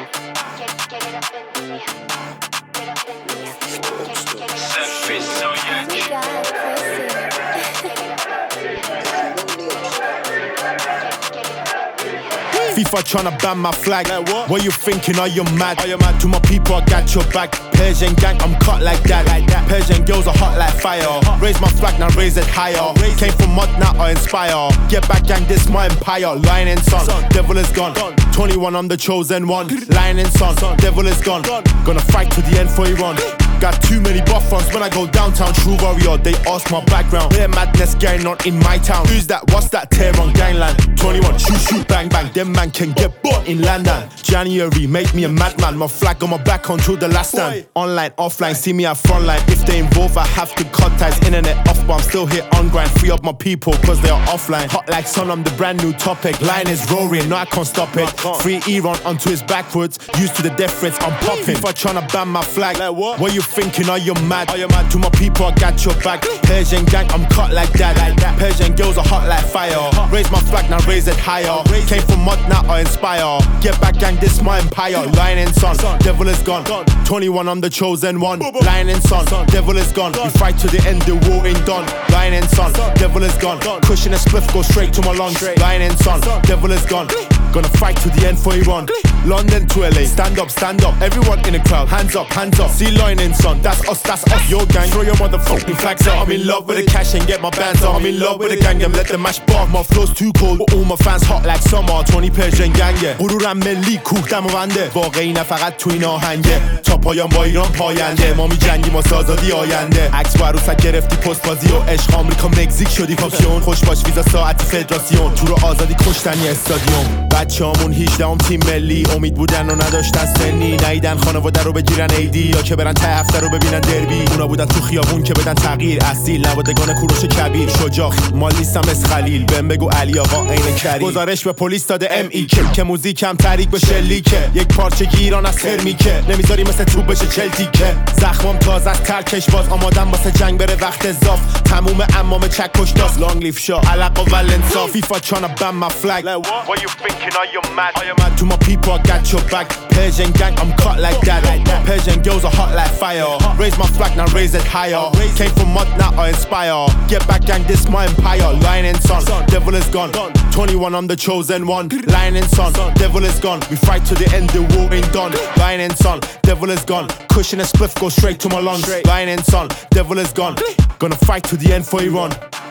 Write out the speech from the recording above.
FIFA tryna ban my flag. What you thinking? Are you mad? To my people, I got your back. Persian gang, I'm cut like that. Persian girls are hot like fire. Raise my flag, now raise it higher. Came from mud, now I inspire. Get back, gang, this my empire. Lion and son, devil is gone. 21, I'm the chosen one. Lion and son, devil is gone. Gonna fight to the end for Iran. Got too many buffers when I go downtown. True warrior, they ask my background. Their madness going on in my town. Who's that? What's that? Tear on gangland. 21, shoot, bang, bang. Them man can get bought in London. January, make me a madman. My flag on my back until the last stand. Online, offline, see me at frontline. If they involve, I have to cut ties. Internet off, but I'm still here on grind. Free up my people, cause they are offline. Hot like sun, I'm the brand new topic. Line is roaring, no I can't stop it. Free Iran onto his backwards. Used to the death threats, I'm popping. If I tryna ban my flag, what you thinking? Are you mad? To my people, I got your back. Persian gang, I'm cut like that. Persian girls are hot like fire. Raise my flag, now raise it higher. Came from mud, now I inspire. Get back, gang, this my empire. Lion and son, devil is gone. 21, I'm the chosen one. Lion and son, devil is gone. We fight to the end, the war ain't done. Lion and son, devil is gone. Cushion a spliff, go straight to my lungs. Lion and son, devil is gone. Gonna fight to the end for Iran. London to LA, stand up, everyone in the crowd, hands up, see Lion and son, that's us, your gang. Throw your motherfucking flags out. I'm in love with the cash and get my bands out. I'm in love with the gang and let them mash bar. My flow's too cold, but all my fans hot like summer. 20 Persian gang, yeah. غرورم ملی کوه دم بنده. واقعی نه فقط تو این آهنگه. تا پایان با ایران پاینده. ما می‌جنگیم واسه آزادی آینده. عکس و عروسک گرفتی پست بازی و عشق آمریکا مکزیک شدی پاپیون. خوش باش ویزا ساعتی فدراسیون. تو رو آزادی کشتنی استادیوم. بچه‌امون 18ام تیم ملی امید بودن و نداشتن سنی. نیدن خانواده رو بگیرن ایدی یا که برن ته هفته رو ببینن دربی. اونا بودن تو خیابون که بدن تغییر اصیل. نوادگان کوروش کبیر شجاع مال نیستم از خلیل. بهم بگو علی آقا عین کریم. گزارش به پلیس داده ام که موزیکم تحریک به شلیکه. یک پارچه گیران از ترمیکه. نمیذاری مثل توپ بشه چلتیکه. زخمم تازه از ترکش باز آمادم واسه جنگ بره وقت اضاف. تموم امام چک کشتاس لانگ لیف شا علق و ولنسا. FIFA tryna ban my flag. What you thinking? Are you mad? To my people, I got your back. Persian gang, I'm cut like that. Persian girls are hot like fire. Raise my flag, now raise it higher. Came from mud, now I inspire. Get back, gang, this my empire. Lion and son, devil is gone. 21, I'm the chosen one. Lion and son, devil is gone. We fight to the end, the war ain't done. Lion and son, devil is gone. Cushion a spliff, go straight to my lungs. Lion and son, devil is gone. Gonna fight to the end for Iran.